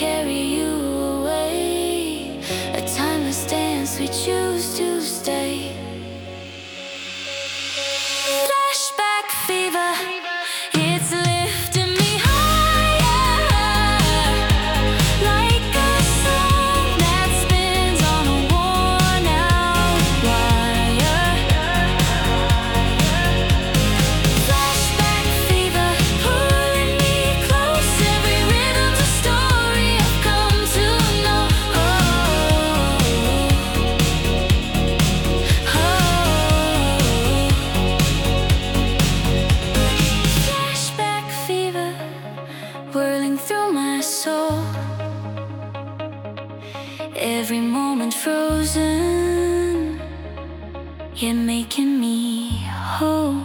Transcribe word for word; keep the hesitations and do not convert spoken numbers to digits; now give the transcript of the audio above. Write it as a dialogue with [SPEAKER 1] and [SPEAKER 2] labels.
[SPEAKER 1] carry you away. A timeless dance, we choose to stay. Flashback fever, it's lifting me higher, like a song that spins on a worn out wire. Flashback fever, pulling me close. Every rhythm's a story I've come to know. Oh, oh. Flashback fever, whirling through my soul. Every moment frozen, yet making me whole.